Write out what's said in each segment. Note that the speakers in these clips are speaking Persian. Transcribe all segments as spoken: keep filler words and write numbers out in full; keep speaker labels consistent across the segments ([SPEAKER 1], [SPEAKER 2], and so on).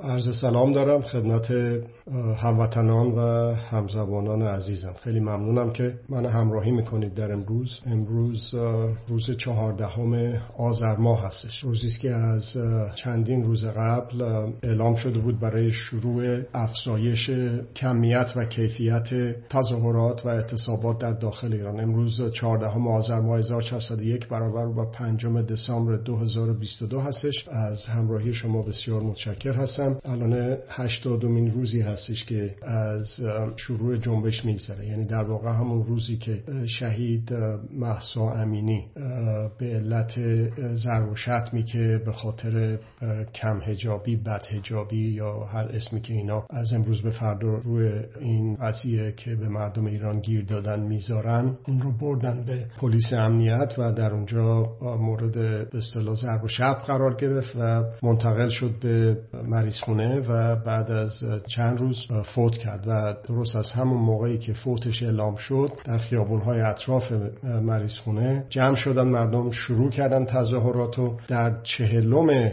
[SPEAKER 1] عرض سلام دارم خدمت هموطنان و همزبانان عزیزم. خیلی ممنونم که من همراهی میکنید در امروز. امروز روز چهاردهم آذر ماه هستش. روزی است که از چندین روز قبل اعلام شده بود برای شروع افزایش کمیت و کیفیت تظاهرات و اعتصابات در داخل ایران. امروز چهاردهم آذر ماه هزار و چهارصد و یک برابر با پنجم دسامبر دو هزار و بیست و دو هستش. از همراهی شما بسیار متشکر هستم. الان هشتادمین روزی هستش که از شروع جنبش میگذره، یعنی در واقع همون روزی که شهید مهسا امینی به علت ضرب و شتمی که به خاطر کم حجابی، بد حجابی یا هر اسمی که اینا از امروز به فردا روی این قضیه که به مردم ایران گیر دادن میذارن، اون رو بردن به پلیس امنیت و در اونجا مورد به اصطلاح ضرب و شتم قرار گرفت و منتقل شد به مریضخونه و بعد از چند روز فوت کرد. و درست از همون موقعی که فوتش اعلام شد در خیابون‌های اطراف مریضخونه جمع شدن مردم، شروع کردن تظاهراتو. در چهلم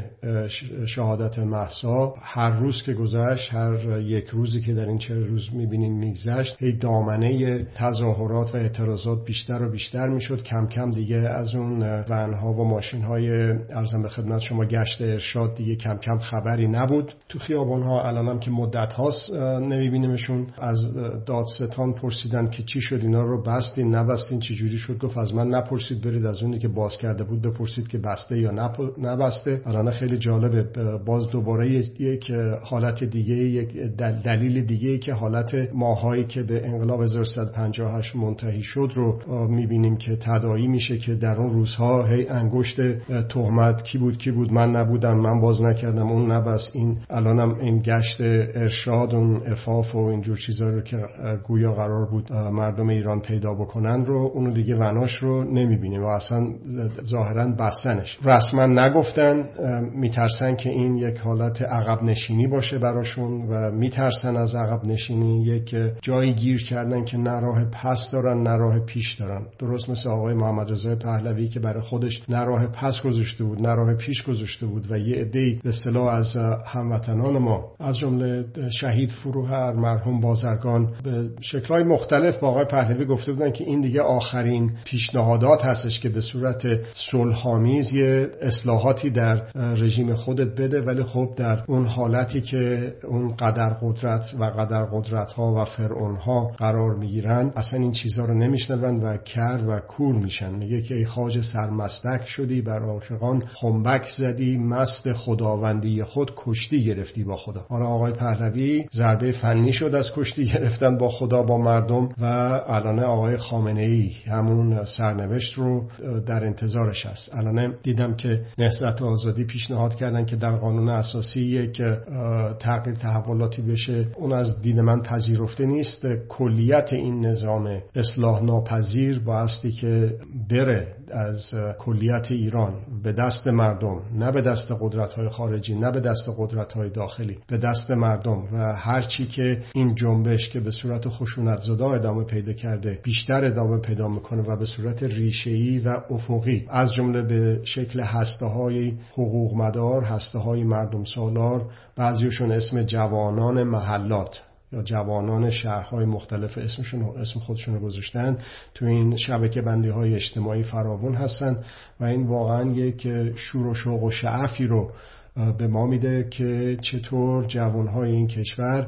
[SPEAKER 1] شهادت مهسا هر روز که گذشت، هر یک روزی که در این چهل روز می‌بینیم میگذشت، هی دامنه تظاهرات و اعتراضات بیشتر و بیشتر میشد. کم کم دیگه از اون ون‌ها و ماشین‌های ارزم به خدمت شما گشت ارشاد دیگه کم کم خبری نبود تو خیابون‌ها. الانم که مدت هاست نمی‌بینیمشون. از دادستان پرسیدن که چی شد، اینا رو بستین نبستین چه جوری شد؟ گفت از من نپرسید، برید از اونی که باز کرده بود بپرسید که بسته یا نبسته. الان خیلی جالبه، باز دوباره یک حالت دیگه، یک دلیل دیگه که حالت ماهایی که به انقلاب هزار و سیصد و پنجاه و هشت منتهی شد رو می‌بینیم که تداعی میشه که در اون روزها هی انگشت تهمت کی بود کی بود، من نبودم، من باز نکردم، اون نبست، این الانم این گشت ارشاد، اون عفاف و اینجور چیزا رو که گویا قرار بود مردم ایران پیدا بکنن رو، اونو دیگه وناش رو نمیبینیم و اصلا ظاهرا بستنش. رسما نگفتن، میترسن که این یک حالت عقب نشینی باشه براشون و میترسن از عقب نشینی. یک جایی گیر کردن که نه راه پس دارن نه راه پیش دارن. درست مثل آقای محمد رضا پهلوی که برای خودش نه راه پس گذاشته بود نه راه پیش گذاشته بود و یه عده‌ای به اصطلاح از هموطنان ما از جمله شهید فروهر، مرحوم بازرگان به شکل‌های مختلف با آقای پهلوی گفته بودن که این دیگه آخرین پیشنهادات هستش که به صورت صلح‌آمیز یه اصلاحاتی در رژیم خودت بده، ولی خب در اون حالتی که اون قدر قدرت و قدر قدرت‌ها و فرعون‌ها قرار میگیرن اصلا این چیزا رو نمیشنون و کر و کور میشن. میگه که ای خواجه سرمستک شدی، بر عاشقان خنبک زدی، مست خداوندی خود کشتی گرفتی با خدا. حالا آقای پهلوی ضربه فنی شد از کشتی گرفتن با خدا با مردم و الان آقای خامنه‌ای همون سرنوشت رو در انتظارش هست. الان دیدم که نهضت آزادی پیشنهاد کردن که در قانون اساسی یک تغییر تحولاتی بشه. اون از دید من پذیرفته نیست. کلیت این نظام اصلاح ناپذیر بایستی که بره از کلیت ایران به دست مردم، نه به دست قدرت‌های خارجی، نه به دست قدرت‌های داخلی، به دست مردم. و هر چی که این جنبش که به صورت خشونت‌زدا ادامه پیدا کرده بیشتر ادامه پیدا میکنه و به صورت ریشه‌ای و افقی، از جمله به شکل هسته‌های حقوق مدار، هسته‌های مردم سالار، بعضیشون اسم جوانان محلات یا جوانان شهرهای مختلف اسمشون اسم خودشون رو گذاشتن، تو این شبکه بندی های اجتماعی فراوان هستن و این واقعا یک شور و شوق و شعفی رو به ما میده که چطور جوانهای این کشور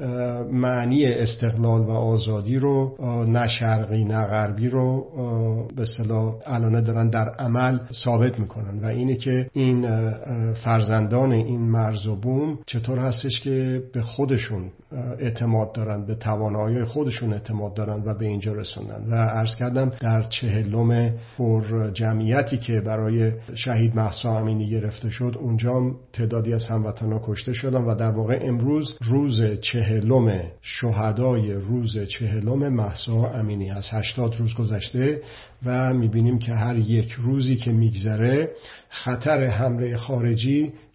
[SPEAKER 1] معنی استقلال و آزادی رو، نه شرقی نه غربی رو به اصطلاح الان دارن در عمل ثابت میکنن. و اینه که این فرزندان این مرز و بوم چطور هستش که به خودشون اعتماد دارن، به توانایی خودشون اعتماد دارن و به اینجا رسوندن. و عرض کردم در چهلم پر جمعیتی که برای شهید مهسا امینی گرفته شد، اونجا تعدادی از هموطنان کشته شدن و در واقع امروز روز چهلم شهدای روز چهلم مهسا امینی از هشتاد روز گذشته و میبینیم که هر یک روزی که میگذره خطر حمله خارجی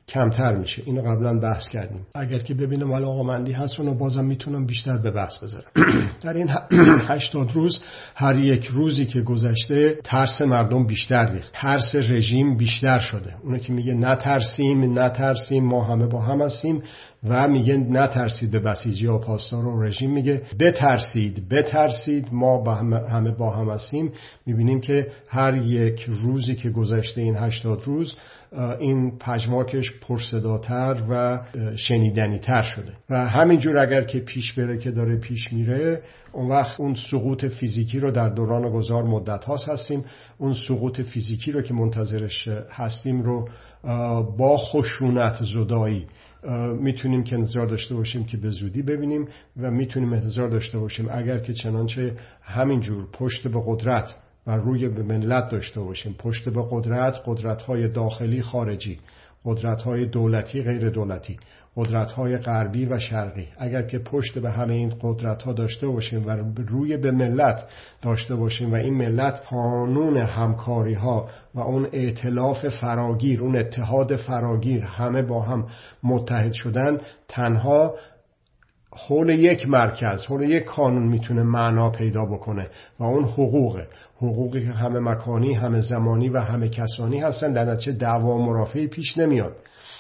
[SPEAKER 1] کمتر میشه. اینو قبلا بحث کردیم. اگر که ببینم علاقه‌مندی هست اونو بازم میتونم بیشتر به بحث بذارم. در این هشتاد روز هر یک روزی که گذشته ترس مردم بیشتر ریخت، ترس رژیم بیشتر شده. اونو که میگه نترسیم نترسیم ما همه با هم هستیم و میگه نترسید به بسیجی ها پاسدار و رژیم میگه بترسید بترسید ما با هم همه با هم هستیم. میبینیم که هر یک روزی که گذشته این هشتاد روز این پژماکش پرصداتر و شنیدنی تر شده و همینجور اگر که پیش بره که داره پیش میره اون وقت اون سقوط فیزیکی رو در دوران گذار مدت هاست هستیم. اون سقوط فیزیکی رو که منتظرش هستیم رو با خشونت زدایی میتونیم که انتظار داشته باشیم که به زودی ببینیم و میتونیم انتظار داشته باشیم اگر که چنانچه همینجور پشت به قدرت و روی به ملت داشته باشیم، پشت به قدرت، قدرت‌های داخلی خارجی، قدرت‌های دولتی غیر دولتی، قدرت‌های غربی و شرقی، اگر که پشت به همه این قدرت‌ها داشته باشیم و روی به ملت داشته باشیم و این ملت قانون همکاری‌ها و اون ائتلاف فراگیر، اون اتحاد فراگیر همه با هم متحد شدن، تنها حول یک مرکز، حول یک قانون میتونه معنا پیدا بکنه و اون حقوقه، حقوقی که همه مکانی، همه زمانی و همه کسانی هستن، در نتیجه دعوا و مرافعی پیش نمیاد.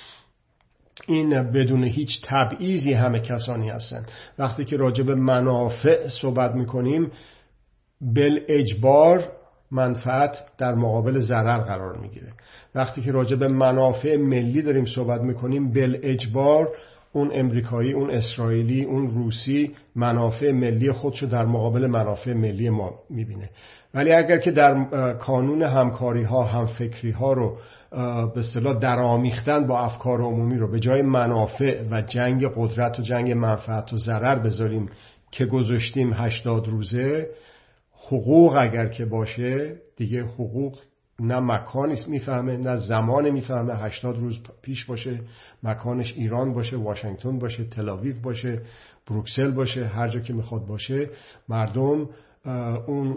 [SPEAKER 1] این بدون هیچ تبعیضی همه کسانی هستن. وقتی که راجع به منافع صحبت میکنیم بالاجبار منفعت در مقابل ضرر قرار میگیره. وقتی که راجع به منافع ملی داریم صحبت میکنیم بالاجبار اون امریکایی، اون اسرائیلی، اون روسی منافع ملی خودشو در مقابل منافع ملی ما میبینه. ولی اگر که در کانون همکاری ها، همفکری ها رو به اصطلاح درآمیختن با افکار عمومی رو به جای منافع و جنگ قدرت و جنگ منفعت و ضرر بذاریم که گذاشتیم هشتاد روزه، حقوق اگر که باشه دیگه حقوق نه مکانی میفهمه نه زمان میفهمه. هشتاد روز پیش باشه مکانش ایران باشه، واشنگتن باشه، تل‌آویو باشه، بروکسل باشه، هر جا که میخواد باشه، مردم اون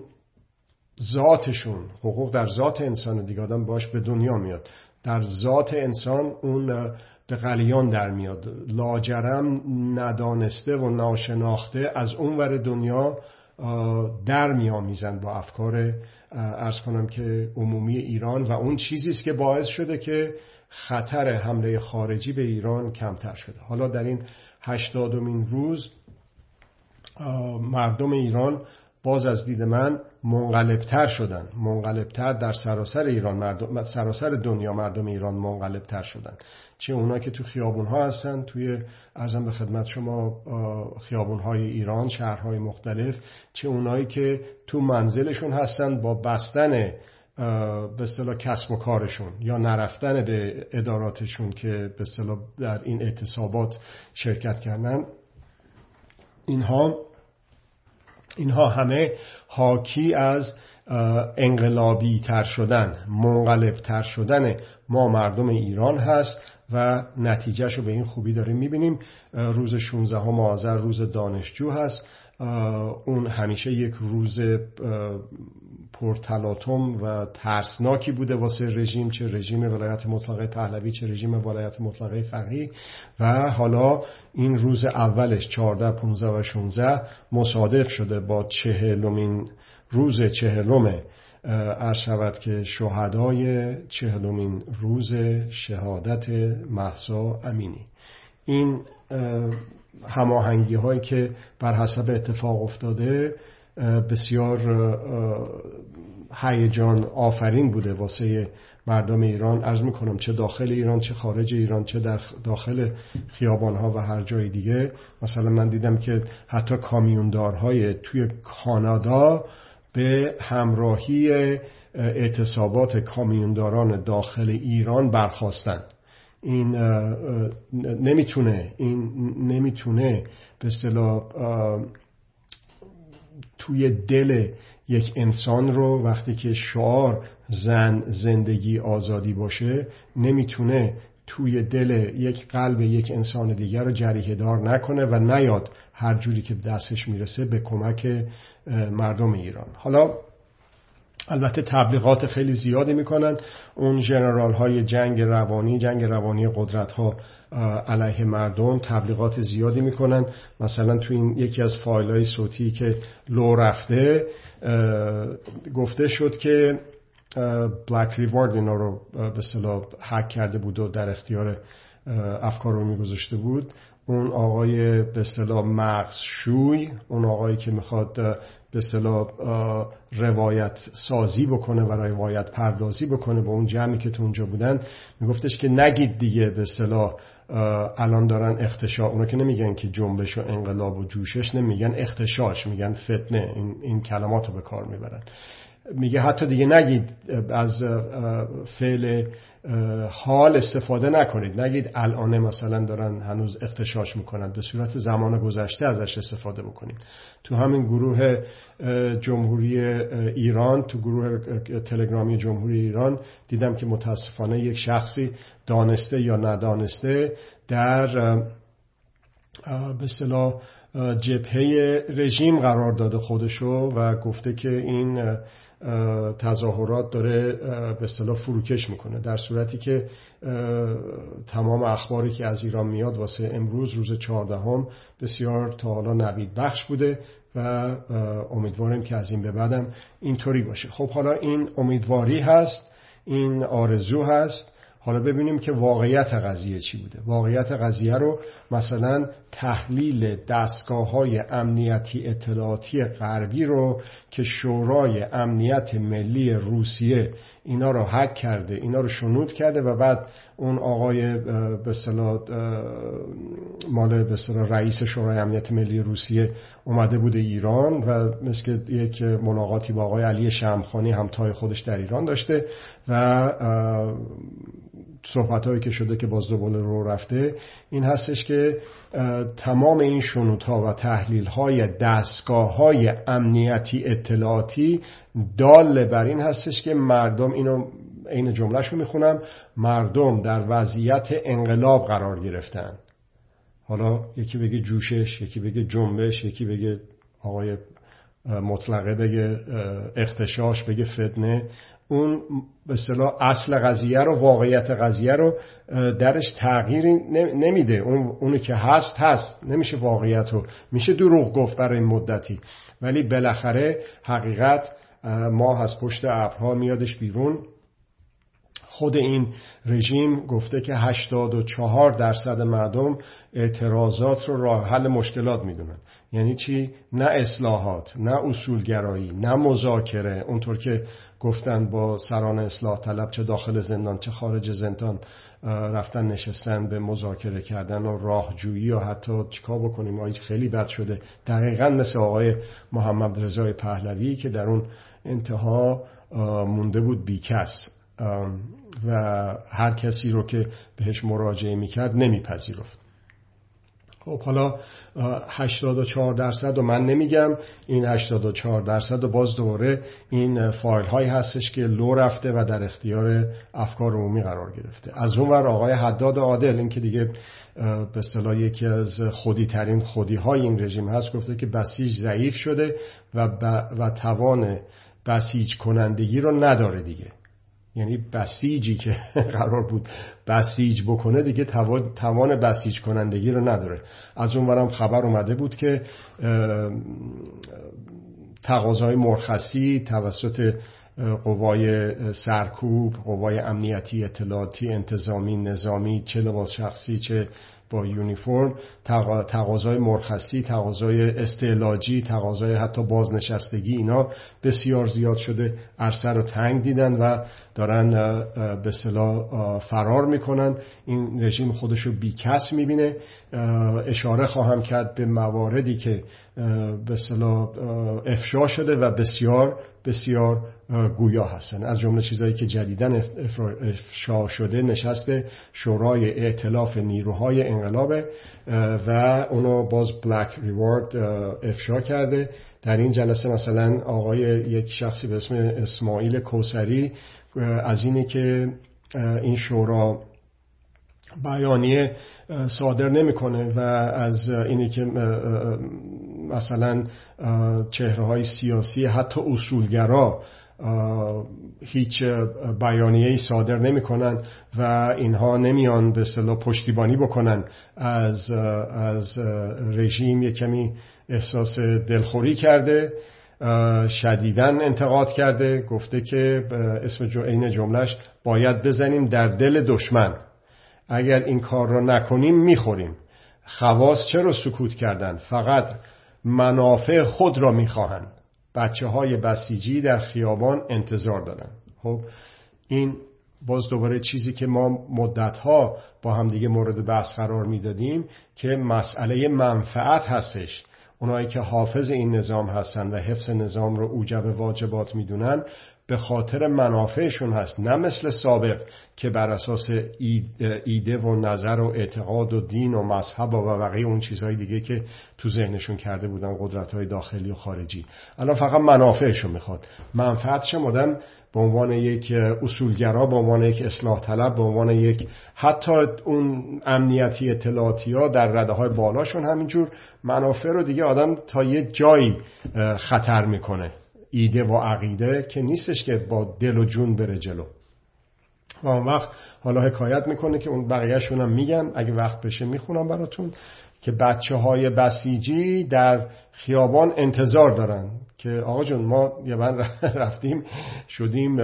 [SPEAKER 1] ذاتشون، حقوق در ذات انسان دیگه آدم باش به دنیا میاد، در ذات انسان اون به غلیان در میاد، لاجرم ندانسته و ناشناخته از اون ور دنیا در میامیزن با افکار عرض کنم که عمومی ایران و اون چیزیست که باعث شده که خطر حمله خارجی به ایران کمتر شده. حالا در این هشتادمین روز مردم ایران باز از دید من منقلبتر شدن، منقلبتر در سراسر ایران، مردم سراسر دنیا مردم ایران منقلبتر شدن. چه اونا که تو خیابون‌ها هستن، توی عرضم به خدمت شما خیابون‌های ایران، شهرهای مختلف، چه اونایی که تو منزلشون هستن با بستن به اصطلاح کسب و کارشون یا نرفتن به اداراتشون که به اصطلاح در این اعتصابات شرکت کردن. اینها اینها همه حاکی از انقلابی تر شدن، منقلب تر شدن ما مردم ایران هست و نتیجهش رو به این خوبی داریم میبینیم. روز شانزدهم آذر روز دانشجو هست. اون همیشه یک روز پرتلاطم و ترسناکی بوده واسه رژیم، چه رژیم ولایت مطلقه پهلوی چه رژیم ولایت مطلقه فقیه، و حالا این روز اولش چهارده، پانزده و شانزده مصادف شده با چهلمین روز چهلم عرض شود که شهدای چهلمین روز شهادت مهسا امینی. این هماهنگی هایی که بر حسب اتفاق افتاده بسیار هیجان آفرین بوده واسه مردم ایران. عرض میکنم چه داخل ایران چه خارج ایران، چه در داخل خیابان ها و هر جای دیگه. مثلا من دیدم که حتی کامیوندارهای توی کانادا به همراهی اعتصابات کامیونداران داخل ایران برخاستن. این نمیتونه این نمیتونه به اصطلاح توی دل یک انسان رو وقتی که شعار زن زندگی آزادی باشه، نمیتونه توی دل یک قلب یک انسان دیگر رو جریحه دار نکنه و نیاد هر جوری که دستش میرسه به کمک مردم ایران. حالا البته تبلیغات خیلی زیادی میکنن. اون ژنرال های جنگ روانی جنگ روانی قدرت ها علیه مردم تبلیغات زیادی میکنن. مثلا تو این یکی از فایل های صوتی که لو رفته گفته شد که بلک ریوارد اینا رو به اصطلاح هک کرده بود و در اختیار افکار رو میگذاشته بود. اون آقای به اصطلاح مغز شوی، اون آقایی که میخواد به اصطلاح روایت سازی بکنه و روایت پردازی بکنه با اون جمعی که تو اونجا بودن، میگفتش که نگید دیگه به اصطلاح الان دارن اختشاش، اونا که نمیگن که جنبش و انقلاب و جوشش، نمیگن اختشاش، میگن فتنه. این, این کلمات رو به کار میبرن. میگه حتی دیگه نگید از فعل حال استفاده نکنید، نگید الان مثلا دارن هنوز اختشاش میکنن، به صورت زمان گذشته ازش استفاده بکنید. تو همین گروه جمهوری ایران، تو گروه تلگرامی جمهوری ایران دیدم که متاسفانه یک شخصی دانسته یا ندانسته در به اصطلاح جبهه رژیم قرار داده خودشو و گفته که این تظاهرات داره به اصطلاح فروکش میکنه، در صورتی که تمام اخباری که از ایران میاد واسه امروز روز چهاردهم بسیار تا حالا نوید بخش بوده و امیدواریم که از این به بعدم اینطوری باشه. خب حالا این امیدواری هست، این آرزو هست. حالا ببینیم که واقعیت قضیه چی بوده. واقعیت قضیه رو مثلا تحلیل دستگاه‌های امنیتی اطلاعاتی غربی رو که شورای امنیت ملی روسیه اینا رو هک کرده، اینا رو شنود کرده و بعد اون آقای به اصطلاح مال به اصطلاح رئیس شورای امنیت ملی روسیه اومده بوده ایران و مثل یک ملاقاتی با آقای علی شمخانی همتای خودش در ایران داشته و صحبت‌هایی که شده که باز دوباره رو رفته این هستش که تمام این شنودها و تحلیل‌های دستگاه‌های امنیتی اطلاعاتی دال بر این هستش که مردم، اینو این جمله‌شو رو میخونم، مردم در وضعیت انقلاب قرار گرفتن. حالا یکی بگه جوشش، یکی بگه جنبش، یکی بگه آقای مطلقه بگه اختشاش، بگه فتنه. اون به اصطلاح اصل قضیه رو، واقعیت قضیه رو درش تغییری نمیده. اون اونی که هست هست، نمیشه واقعیت رو، میشه دروغ گفت برای مدتی، ولی بالاخره حقیقت ماه از پشت ابرها میادش بیرون. خود این رژیم گفته که هشتاد و چهار درصد مردم اعتراضات رو راه حل مشکلات میدونن. یعنی چی؟ نه اصلاحات، نه اصولگرایی، نه مذاکره، اونطور که گفتن با سران اصلاح طلب چه داخل زندان چه خارج زندان رفتن نشستن به مذاکره کردن و راهجویی و حتی چیکار بکنیم آیج خیلی بد شده. دقیقاً مثل آقای محمد رضای پهلوی که در اون انتها مونده بود بیکس و هر کسی رو که بهش مراجعه میکرد نمیپذیرفت. خب حالا هشتاد و چهار درصد و من نمیگم، این هشتاد و چهار درصد و باز دوباره این فایل هایی هستش که لو رفته و در اختیار افکار عمومی قرار گرفته. از اون ور آقای حداد عادل، این که دیگه به اصطلاح یکی از خودی ترین خودی های این رژیم هست، گفته که بسیج ضعیف شده و, ب... و توان بسیج کنندگی رو نداره دیگه. یعنی بسیجی که قرار بود بسیج بکنه دیگه توان بسیج کنندگی رو نداره. از اون ورم خبر اومده بود که تقاضای مرخصی توسط قوای سرکوب، قوای امنیتی اطلاعاتی، انتظامی، نظامی، چه لباس شخصی چه با یونیفرم، تقاضای مرخصی، تقاضای استعلاجی، تقاضای حتی بازنشستگی، اینا بسیار زیاد شده. عرصه رو تنگ دیدن و دارن به اصطلاح فرار میکنن. این رژیم خودشو بیکس میبینه. اشاره خواهم کرد به مواردی که به اصطلاح افشا شده و بسیار بسیار گویا هستن. از جمله چیزایی که جدیداً افشا شده نشست شورای ائتلاف نیروهای انقلاب و اونو باز بلک ریوارد افشا کرده. در این جلسه مثلا آقای یک شخصی به اسم اسماعیل کوثری از اینه که این شورا بیانیه صادر نمیکنه و از اینه که مثلا چهره‌های سیاسی حتی اصولگرا هیچ بیانیه‌ای صادر نمی‌کنن و اینها نمیان به اصطلاح پشتیبانی بکنن از از رژیم. یک کمی احساس دلخوری کرده، شدیداً انتقاد کرده، گفته که اسم این جملهش باید بزنیم در دل دشمن، اگر این کار را نکنیم میخوریم. خواص چرا سکوت کردن؟ فقط منافع خود را میخواهند. بچه های بسیجی در خیابان انتظار دارن. خب این باز دوباره چیزی که ما مدتها با هم دیگه مورد بحث قرار میدادیم که مسئله منفعت هستش. اونایی که حافظ این نظام هستن و حفظ نظام رو اوجب واجبات میدونن به خاطر منافعشون هست، نه مثل سابق که بر اساس ایده و نظر و اعتقاد و دین و مذهب و بقیه اون چیزهای دیگه که تو ذهنشون کرده بودن قدرت‌های داخلی و خارجی. الان فقط منافعشون میخواد. منفعتش آدم به عنوان یک اصولگرا، به عنوان یک اصلاح طلب، به عنوان یک حتی اون امنیتی اطلاعاتی ها در رده های بالاشون همینجور منافع رو دیگه آدم تا یه جایی خطر میکنه. ایده و عقیده که نیستش که با دل و جون بره جلو. و اون وقت حالا حکایت میکنه که اون بقیه‌شون هم میگم، اگه وقت بشه میخونم براتون، که بچه های بسیجی در خیابان انتظار دارن که آقا جون ما یه من رفتیم شدیم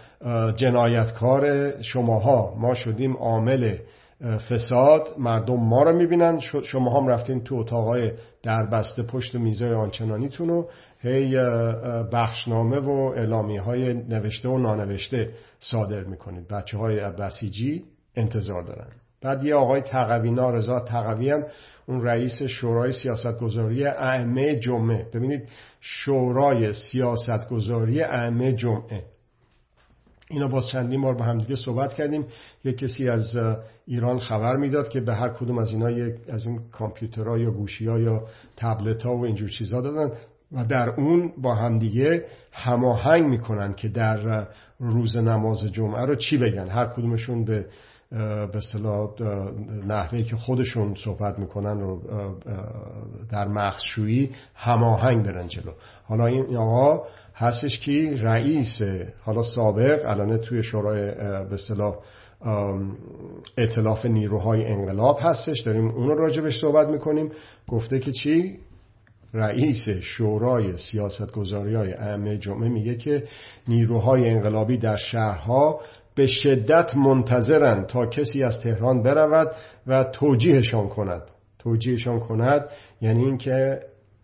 [SPEAKER 1] جنایتکار شماها، ما شدیم عامل فساد، مردم ما رو میبینن، شما هم رفتین تو اتاقای در بسته پشت میزای آنچنانیتون و هی بخشنامه و اعلامیه های نوشته و نانوشته صادر میکنید. بچه های بسیجی انتظار دارن. بعد یه آقای تقوی، نارضا تقوی هم اون رئیس شورای سیاستگذاری ائمه جمعه. ببینید شورای سیاستگذاری ائمه جمعه، اینا باز چندین بار با هم دیگه صحبت کردیم. یک کسی از ایران خبر میداد که به هر کدوم از اینا یک از این کامپیوترها یا گوشی‌ها یا تبلت‌ها و اینجور چیزا دادن و در اون با هم دیگه هماهنگ میکنن که در روز نماز جمعه رو چی بگن. هر کدومشون به به اصطلاح نحوهی که خودشون صحبت میکنن رو در مخشویی هماهنگ برن جلو. حالا این آقا هستش که رئیس، حالا سابق، الان توی شورای به اصطلاح ائتلاف نیروهای انقلاب هستش، داریم اون رو راجبش صحبت میکنیم. گفته که چی؟ رئیس شورای سیاستگذاری‌های ائمه جمعه میگه که نیروهای انقلابی در شهرها به شدت منتظرند تا کسی از تهران برود و توجیهشان کند. توجیهشان کند یعنی این که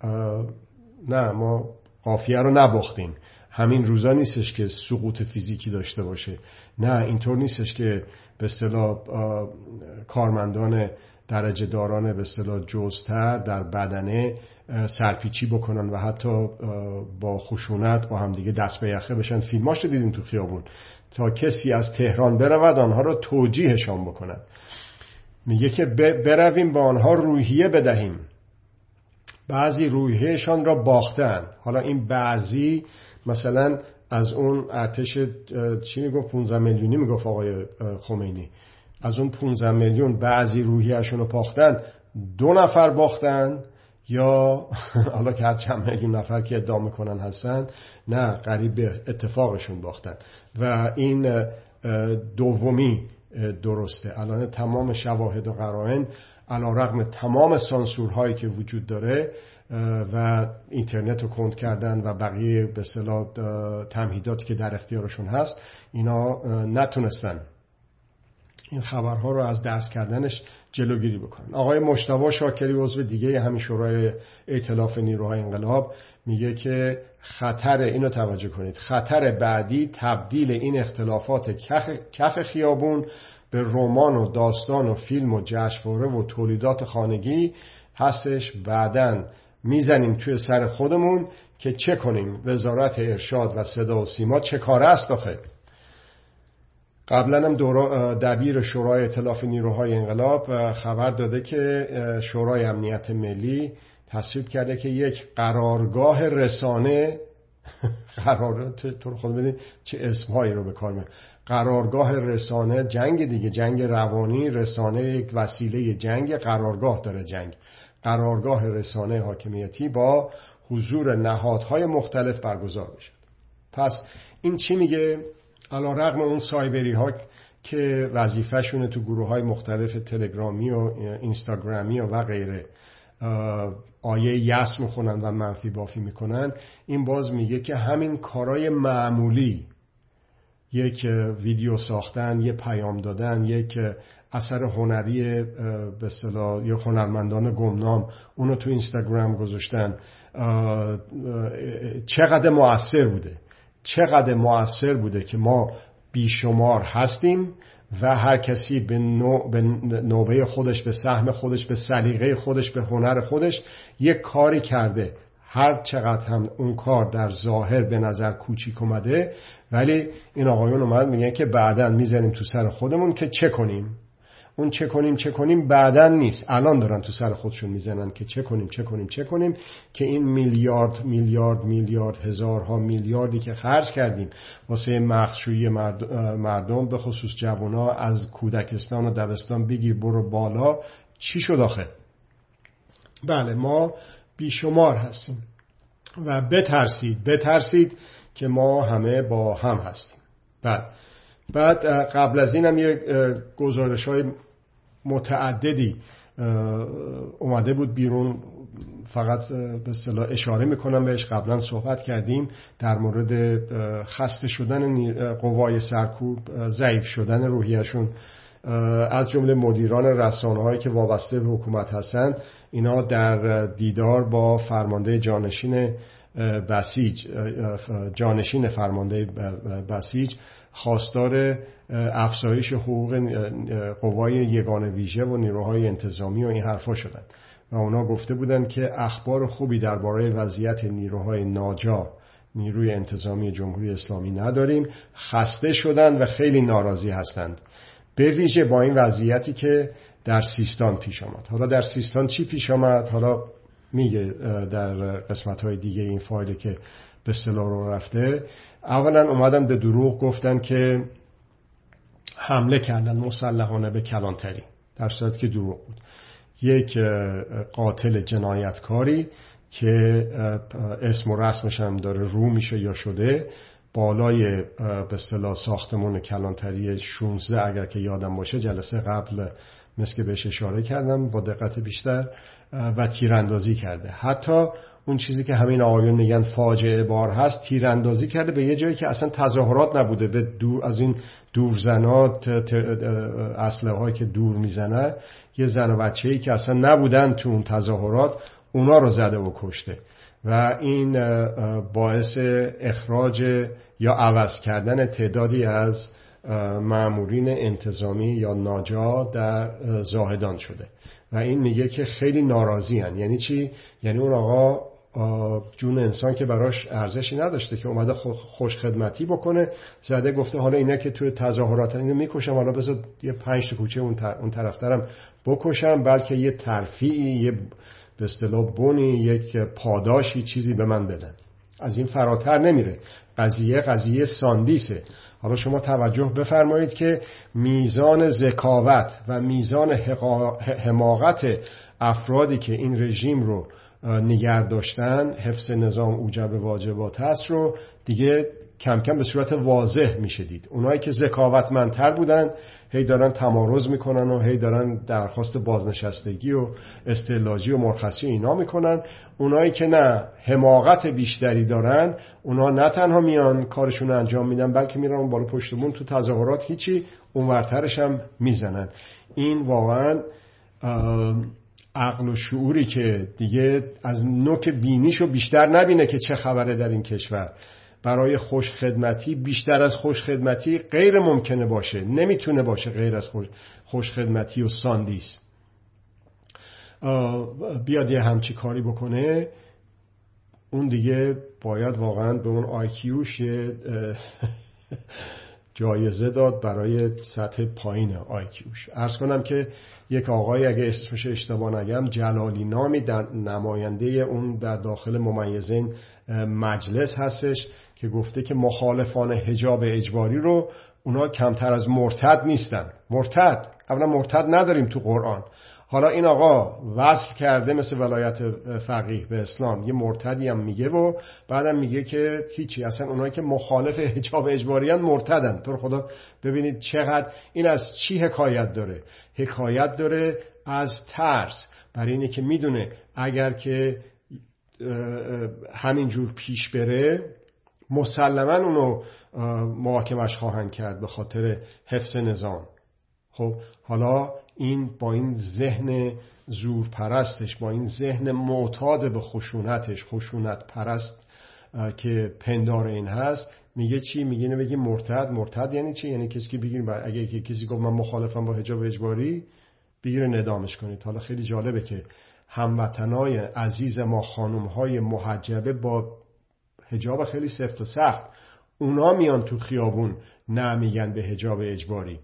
[SPEAKER 1] نه ما قافیه رو نباختیم، همین روزا نیستش که سقوط فیزیکی داشته باشه، نه اینطور نیستش که به اصطلاح کارمندان درجه داران به اصطلاح جزتر در بدنه سرپیچی بکنن و حتی با خشونت با هم دیگه دست به یخه بشن. فیلماشو دیدیم تو خیابون. تا کسی از تهران برود آنها رو توجیهشان بکند. میگه که برویم با آنها روحیه بدهیم. بعضی روحیهشان را باختن. حالا این بعضی مثلا از اون ارتش چی میگفت پانزده میلیونی میگفت آقای خمینی، از اون پانزده میلیون بعضی روحیهشون رو باختن، دو نفر باختن یا حالا که هر چند میلیون نفر که ادعا میکنن هستن، نه قریب به اتفاقشون باختن. و این دومی درسته. الان تمام شواهد و قرائن علیرغم تمام سانسورهایی که وجود داره و اینترنت رو کند کردن و بقیه به اصطلاح تمهیداتی که در اختیارشون هست، اینا نتونستن این خبرها رو از درس کردنش جلوگیری بکنن. آقای مجتبی شاکری عضو دیگه همین شورای ائتلاف نیروهای انقلاب میگه که خطر، اینو توجه کنید، خطر بعدی تبدیل این اختلافات کف خیابون به رمان و داستان و فیلم و جشنواره و تولیدات خانگی هستش. بعدن میزنیم توی سر خودمون که چه کنیم، وزارت ارشاد و صدا و سیما چه کاره است آخه. قبلا هم دبیر شورای ائتلاف نیروهای انقلاب خبر داده که شورای امنیت ملی تصویب کرده که یک قرارگاه رسانه قرار تو خود ببینید چه اسمهایی رو به کار میبره، قرارگاه رسانه، جنگ دیگه، جنگ روانی، رسانه یک وسیله جنگ، قرارگاه داره جنگ، قرارگاه رسانه حاکمیتی با حضور نهادهای مختلف برگزار بشه. پس این چی میگه؟ علیرغم اون سایبری ها که وظیفه‌شونه تو گروه های مختلف تلگرامی و اینستاگرامی و غیره آیه یأس میخونن و منفی بافی میکنن، این باز میگه که همین کارهای معمولی، یک ویدیو ساختن، یک پیام دادن، یک اثر هنری به اصطلاح یا هنرمندان گمنام اونو تو اینستاگرام گذاشتن، چقدر مؤثر بوده چقدر مؤثر بوده که ما بیشمار هستیم و هر کسی به, نوع، به نوبه خودش، به سهم خودش، به سلیقه خودش، به هنر خودش یک کاری کرده. هر چقدر هم اون کار در ظاهر به نظر کوچیک اومده، ولی این آقایون اومد میگن که بعداً میزنیم تو سر خودمون که چه کنیم. اون چه کنیم چه کنیم بعداً نیست، الان دارن تو سر خودشون میزنن که چه کنیم چه کنیم چه کنیم که این میلیارد میلیارد میلیارد هزارها میلیاردی که خرج کردیم واسه مخشویی مردم، به خصوص جوونا، از کودکستان و دبستان بگیر برو بالا، چی شد آخه؟ بله، ما بیشمار هستیم و بترسید بترسید که ما همه با هم هستیم. بعد بعد قبل از این هم یه گزارش های متعددی اومده بود بیرون، فقط به اصطلاح اشاره میکنم بهش، قبلا صحبت کردیم در مورد خسته شدن قوای سرکوب، ضعیف شدن روحیشون، از جمله مدیران رسانه‌هایی که وابسته به حکومت هستن. اینا در دیدار با فرمانده جانشین بسیج جانشین فرمانده بسیج خواستار افزایش حقوق قوای یگان ویژه و نیروهای انتظامی و این حرفا شدن و اونا گفته بودن که اخبار خوبی درباره وضعیت نیروهای ناجا، نیروی انتظامی جمهوری اسلامی نداریم. خسته شدن و خیلی ناراضی هستند، به ویژه با این وضعیتی که در سیستان پیش آمد. حالا در سیستان چی پیش آمد؟ حالا میگه در قسمت‌های دیگه این فایلی که به اصطلاح رو رفته. اولا اومدن به دروغ گفتن که حمله کردن مسلحانه به کلانتری، در صورتی که دروغ بود. یک قاتل جنایتکاری که اسم و رسمش هم داره رو میشه یا شده، بالای به اصطلاح ساختمان کلانتری شانزده اگر که یادم باشه، جلسه قبل مثل که بهش اشاره کردم با دقت بیشتر، و تیراندازی کرده. حتی اون چیزی که همین آقایون میگن فاجعه بار هست، تیراندازی کرده به یه جایی که اصلا تظاهرات نبوده، به دور از این دورزنات، اسلحه هایی که دور میزنه، یه زن و بچه‌ای که اصلا نبودن تو اون تظاهرات، اونا رو زده و کشته و این باعث اخراج یا عوض کردن تعدادی از مامورین انتظامی یا ناجا در زاهدان شده و این میگه که خیلی ناراضی هن. یعنی چی؟ یعنی اون آقا جون انسان که براش ارزشی نداشته که اومده خوش خدمتی بکنه، زده گفته حالا اینا که توی تظاهرات اینو میکشم، حالا بذار یه پنج تا کوچه اون طرفترم بکشم، بلکه یه ترفیعی، یه به اصطلاح بونی، یک پاداشی، چیزی به من بدن. از این فراتر نمیره. قضیه قضیه ساندیسه. حالا شما توجه بفرمایید که میزان ذکاوت و میزان حماقت افرادی که این رژیم رو نگه داشتن، حفظ نظام اوجب واجبات هست، رو دیگه کم کم به صورت واضح میشه دید. اونایی که ذکاوتمندتر بودن هی دارن تمارض میکنن و هی دارن درخواست بازنشستگی و استعلاجی و مرخصی اینا میکنن. اونایی که نه حماقت بیشتری دارن، اونا نه تنها میان کارشون رو انجام میدن، بلکه میرن بالا پشتمون تو تظاهرات هیچی، اونورترش هم میزنن. این واقعا عقل و شعوری که دیگه از نوک بینیشو بیشتر نبینه که چه خبره در این کشور. برای خوش خدمتی بیشتر از خوش خدمتی غیر ممکنه باشه، نمیتونه باشه غیر از خوش, خوش خدمتی و ساندیس. بیاد یه همچی کاری بکنه، اون دیگه باید واقعا به اون آیکیوش جایزه داد برای سطح پایین آیکیوش. عرض کنم که یک آقای، اگه اسمش اشتباه نگم، جلالی نامی، در نماینده اون در داخل ممیزین مجلس هستش که گفته که مخالفان حجاب اجباری رو اونا کمتر از مرتد نیستن. مرتد، اولا مرتد نداریم تو قرآن. حالا این آقا وصل کرده مثل ولایت فقیه به اسلام، یه مرتدی هم میگه و بعدم میگه که هیچی، اصلا اونایی که مخالف حجاب اجباری ان مرتدن. تو خدا ببینید چقدر این از چی حکایت داره. حکایت داره از ترس، برای اینه که میدونه اگر که همینجور پیش بره مسلما اونو محاکمش خواهند کرد به خاطر حفظ نظام. خب حالا این با این ذهن زور پرستش، با این ذهن معتاد به خشونتش، خشونت پرست که پندار این هست، میگه چی؟ میگه نه بگی مرتد. مرتد یعنی چی؟ یعنی کسی که بگیریم اگه کسی گفت من مخالفم با حجاب اجباری، بگیره ندامش کنید. حالا خیلی جالبه که هموطنای عزیز ما، خانمهای محجبه با حجاب خیلی سفت و سخت، اونا میان تو خیابون نه میگن به حجاب اجباری،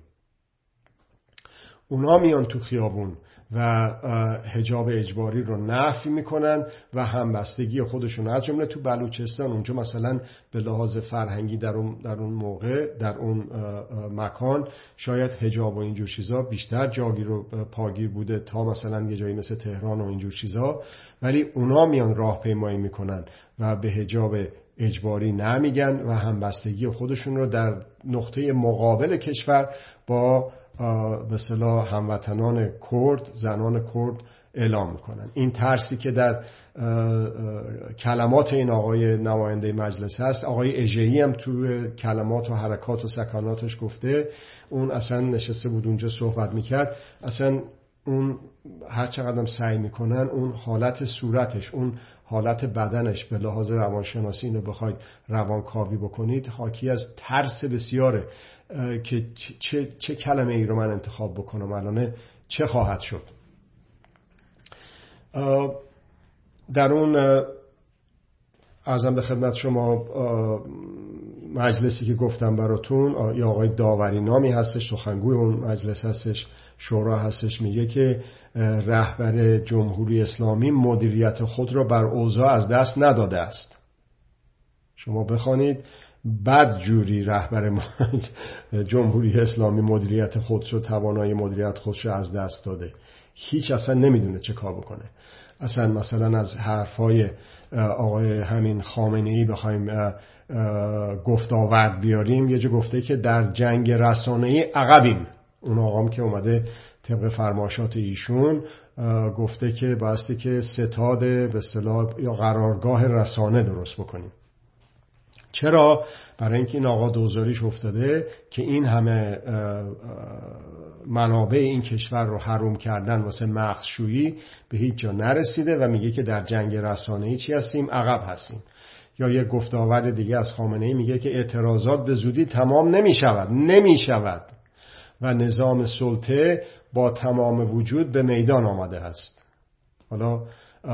[SPEAKER 1] اونا میان تو خیابون و حجاب اجباری رو نفی میکنن و همبستگی خودشون، از جمله تو بلوچستان اونجا مثلا به لحاظ فرهنگی در اون, در اون موقع در اون مکان شاید حجاب و اینجور چیزا بیشتر جاگیر و پاگیر بوده تا مثلا یه جایی مثل تهران و اینجور چیزا، ولی اونا میان راهپیمایی میکنن و به حجاب اجباری نمیگن و همبستگی خودشون رو در نقطه مقابل کشور با به اصطلاح هموطنان کرد، زنان کرد اعلام میکنن. این ترسی که در کلمات این آقای نماینده مجلس هست، آقای اژه‌ای هم تو کلمات و حرکات و سکناتش گفته، اون اصلا نشسته بود اونجا صحبت میکرد، اصلا اون هر چقدر سعی میکنن اون حالت صورتش، اون حالت بدنش به لحاظ روانشناسی اینو بخواید روانکاوی بکنید حاکی از ترس بسیاره که چه, چه کلمه ای رو من انتخاب بکنم، الان چه خواهد شد. در اون عرضم به خدمت شما مجلسی که گفتم براتون، یا آقای داوری نامی هستش، سخنگوی اون مجلس هستش، شورا هستش، میگه که رهبر جمهوری اسلامی مدیریت خود را بر اوضاع از دست نداده است. شما بخوانید بد جوری رهبر جمهوری اسلامی مدیریت خودشو، توانایی مدیریت خودشو از دست داده، هیچ اصلا نمیدونه چه کار بکنه. اصلا مثلا از حرفای آقای همین خامنه‌ای بخوایم گفتاورد بیاریم، یه جا گفته که در جنگ رسانه‌ای عقبیم. اون آقام که اومده طبق فرمایشات ایشون گفته که بایستی که ستاد به اصطلاح یا قرارگاه رسانه درست بکنیم. چرا؟ برای اینکه این آقا دوزاریش افتاده که این همه منابع این کشور رو حروم کردن واسه مغزشویی به هیچ جا نرسیده و میگه که در جنگ رسانه‌ای چی هستیم؟ عقب هستیم. یا یک گفتاورد دیگه از خامنه‌ای میگه که اعتراضات به زودی تمام نمیشود نمیشود و نظام سلطه با تمام وجود به میدان آمده است. حالا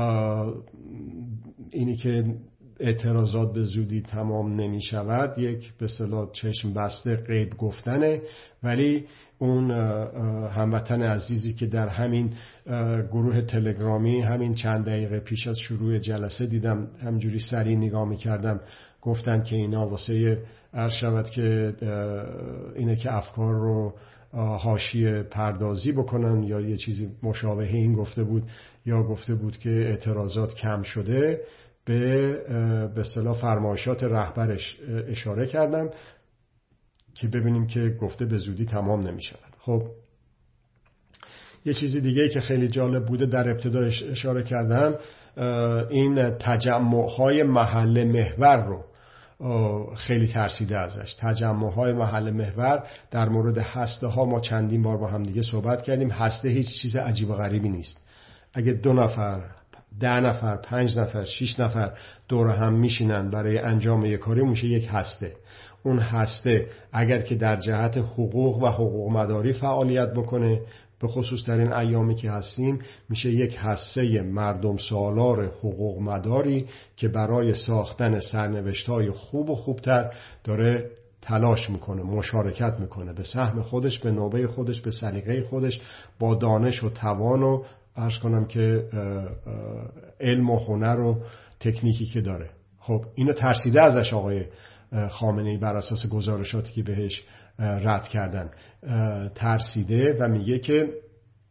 [SPEAKER 1] اینی که اعتراضات به زودی تمام نمی شود یک به اصطلاح چشم بسته غیب گفتنه، ولی اون هموطن عزیزی که در همین گروه تلگرامی همین چند دقیقه پیش از شروع جلسه دیدم، همجوری سریع نگاه می کردم، گفتن که اینا واسه عرض شود که اینه که افکار رو حاشیه پردازی بکنن یا یه چیزی مشابه این گفته بود، یا گفته بود که اعتراضات کم شده. به به اصطلاح فرمایشات رهبرش اشاره کردم که ببینیم که گفته به زودی تمام نمی شود. خب یه چیزی دیگه که خیلی جالب بوده در ابتدا اشاره کردم، این تجمع‌های محل محور رو خیلی ترسیده ازش. تجمع‌های محل محور در مورد هسته ها ما چندین بار با هم دیگه صحبت کردیم. هسته هیچ چیز عجیب و غریبی نیست. اگه دو نفر، ده نفر، پنج نفر، شش نفر دور هم میشینن برای انجام یک کاری، میشه یک هسته. اون هسته اگر که در جهت حقوق و حقوق مداری فعالیت بکنه، به خصوص در این ایامی که هستیم، میشه یک هسته مردم سالار حقوق مداری که برای ساختن سرنوشت‌های خوب و خوبتر داره تلاش میکنه، مشارکت میکنه به سهم خودش، به نوبه خودش، به سلیقه خودش، با دانش و توان و عرض کنم که علم و هنر و تکنیکی که داره. خب اینو ترسیده ازش آقای خامنه‌ای بر اساس گزارشاتی که بهش رد کردن، ترسیده و میگه که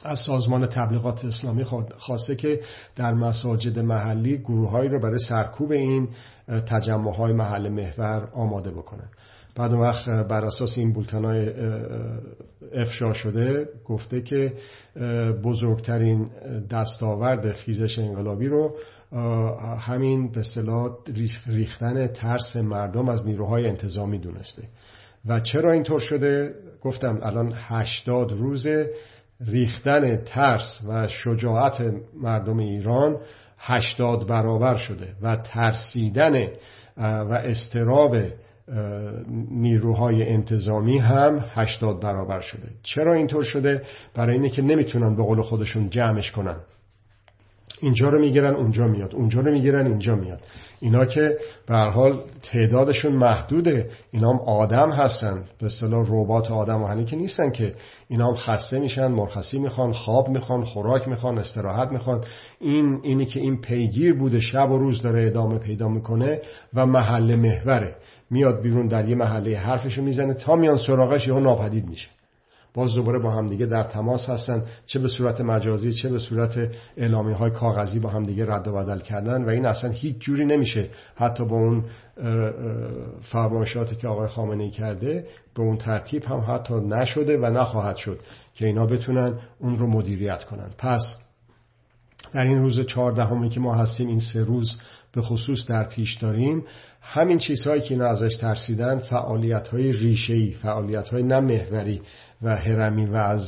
[SPEAKER 1] از سازمان تبلیغات اسلامی خواسته که در مساجد محلی گروهایی رو برای سرکوب این تجمع‌های محل محور آماده بکنن. بعد اون وقت بر اساس این بولتن‌های افشا شده گفته که بزرگترین دستاورد خیزش انقلابی رو همین به اصطلاح ریختن ترس مردم از نیروهای انتظامی دونسته. و چرا اینطور شده؟ گفتم الان هشتاد روز ریختن ترس و شجاعت مردم ایران هشتاد برابر شده و ترسیدن و اضطراب نیروهای انتظامی هم هشتاد برابر شده. چرا اینطور شده؟ برای اینه که نمیتونن به قول خودشون جمعش کنن. اینجا رو میگیرن اونجا میاد، اونجا رو میگیرن اینجا میاد. اینا که به هر حال تعدادشون محدوده، اینا هم آدم هستن، به اصطلاح ربات آدم و هنی که نیستن که اینا هم خسته میشن، مرخصی میخوان، خواب میخوان، خوراک میخوان، استراحت میخوان. این اینی که این پیگیر بوده شب و روز داره ادامه پیدا میکنه و محل محوره، میاد بیرون در یه محله حرفشو میزنه تا میان سراغش یهو ناپدید میشه. باز دوباره با هم دیگه در تماس هستن، چه به صورت مجازی چه به صورت اعلامیه های کاغذی با هم دیگه رد و بدل کردن و این اصلا هیچ جوری نمیشه حتی با اون فرمایشاتی که آقای خامنه‌ای کرده به اون ترتیب هم حتی نشده و نخواهد شد که اینا بتونن اون رو مدیریت کنن. پس در این روز چهاردهمی که ما هستیم، این سه روز به خصوص در پیش داریم، همین چیزهایی که اینا ازش ترسیدن، فعالیت‌های ریشه‌ای، فعالیت‌های نه محوری و هرمی و از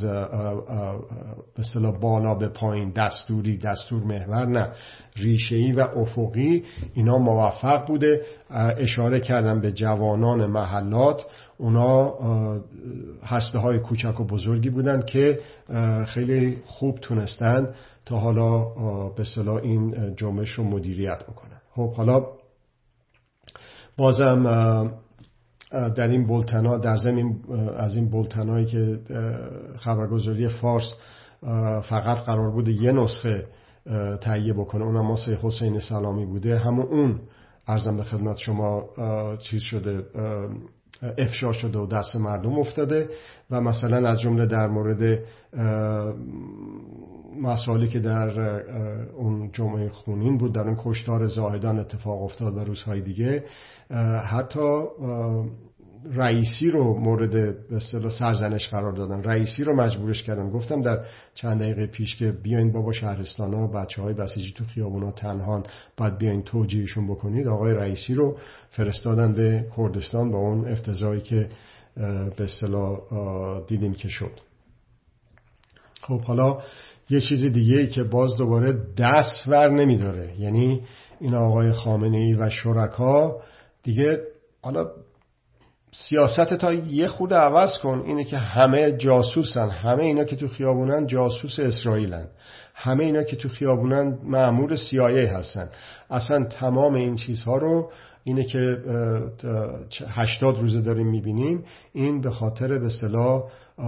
[SPEAKER 1] به اصطلاح بالا به پایین، دستوری، دستور محور نه، ریشه‌ای و افقی، اینا موفق بوده. اشاره کردم به جوانان محلات، اونا هسته های کوچک و بزرگی بودن که خیلی خوب تونستن تا حالا به اصطلاح این جنبش رو مدیریت بکنن. خب حالا بازم در این بولتنا، در ضمن از این بولتنایی که خبرگزاری فارس فقط قرار بوده یه نسخه تهیه بکنه، اونم واسه حسین سلامی بوده، همون اون عرضم به خدمت شما چیز شده، افشا شده و دست مردم افتاده. و مثلا از جمله در مورد مسائلی که در اون جمعه خونین بود، در اون کشتار زاهدان اتفاق افتاد و روزهای دیگه، حتی رئیسی رو مورد به اصطلاح سرزنش قرار دادن، رئیسی رو مجبورش کردن. گفتم در چند دقیقه پیش که بیاین بابا شهرستانا، بچه‌های بسیجی تو خیابونا تنهان، بعد بیاین توجیهشون بکنید. آقای رئیسی رو فرستادن به کردستان با اون افتضاحی که به اصطلاح دیدیم که شد. خب حالا یه چیز دیگه‌ای که باز دوباره دست ور نمیداره، یعنی این آقای خامنه‌ای و شرکا دیگه حالا سیاست تا یه خود عوض کن، اینه که همه جاسوسن، همه اینا که تو خیابونن جاسوس اسرائیلن، همه اینا که تو خیابونن مأمور سی آی ای هستن. اصلا تمام این چیزها رو اینه که هشتاد روزه داریم میبینیم، این به خاطر به اصطلاح